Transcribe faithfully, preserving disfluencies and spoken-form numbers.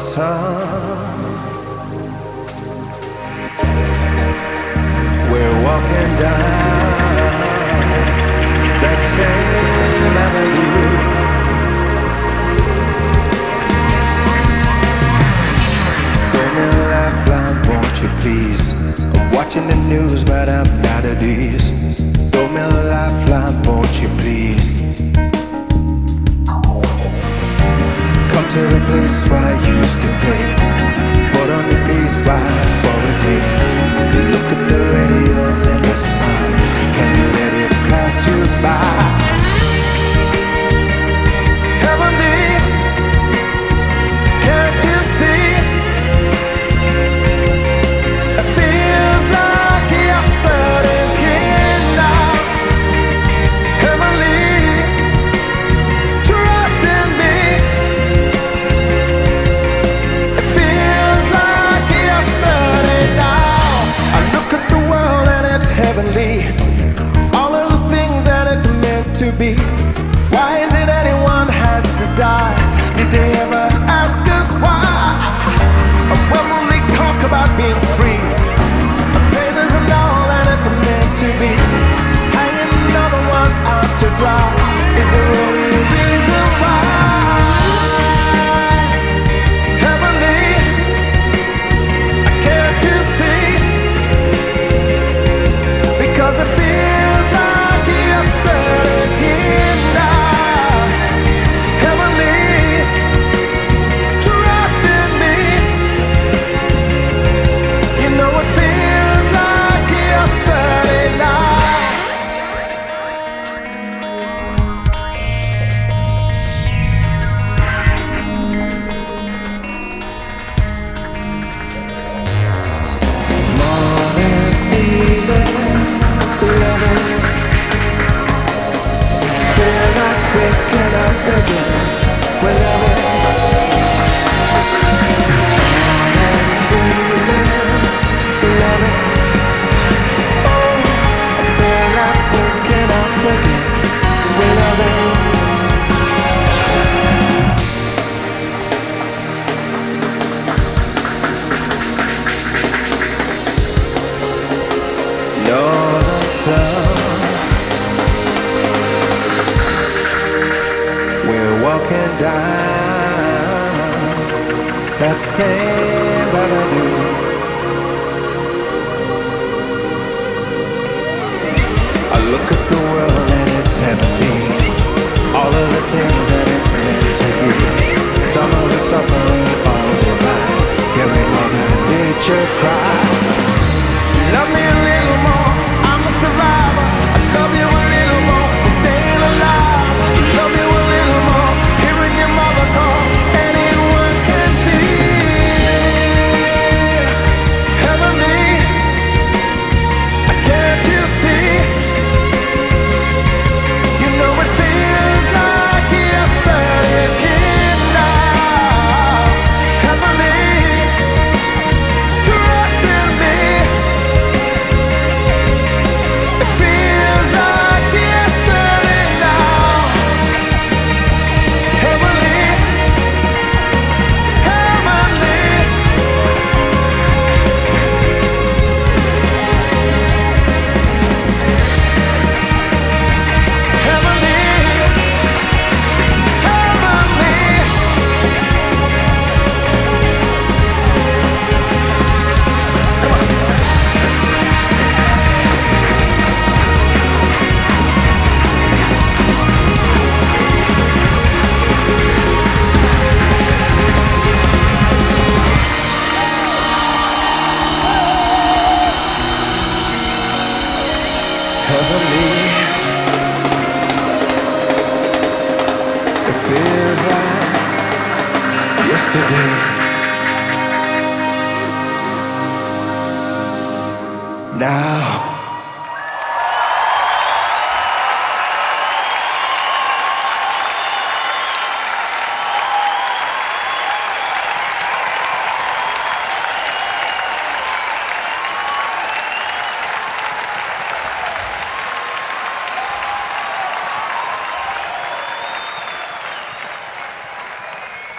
lonesome. We're walking down that same avenue. Throw me a lifeline, won't you please? I'm watching the news, but I'm not at ease. Throw me a lifeline, won't you please? Come to the place where I used to play. Put on your peace vibes for a day. Look at the radios and the sun. Can you let it pass you by? Heavenly, can't you see? It feels like yesterday's here now. Heavenly, trust in me. It feels like yesterday now. I look at the world and it's heavenly. All of the things that it's meant to be. Why is it anyone has to die? Did they ever ask us why? And when will they talk about being free? And pain isn't all that it's meant to be. Hanging another one out to dry. Is there any reason why? Heavenly, can't you see? Because it feels like yesterday's here now. Heavenly, trust in me. You know it feels like yesterday now. Morning feeling, loving. Feel like waking up again. We're loving. Morning feeling, loving. Oh, I feel like waking up again. We're loving. Northern sun. We're walking down that same avenue. I look at the world and it's heavenly. All of the things that it's meant to be. Some of the suffering, all divine. Hearing Mother Nature cry. Love me a little more, I'm a survivor. I love you a little more, I'm staying alive. Love you a little more, hearing your mother call. Anyone can feel heavenly. Can't you see? You know it feels like yesterday's here now. Heavenly, trust in me. It feels like yesterday now. Heavenly, heavenly. Heavenly, heavenly. Heavenly, it feels like yesterday. Now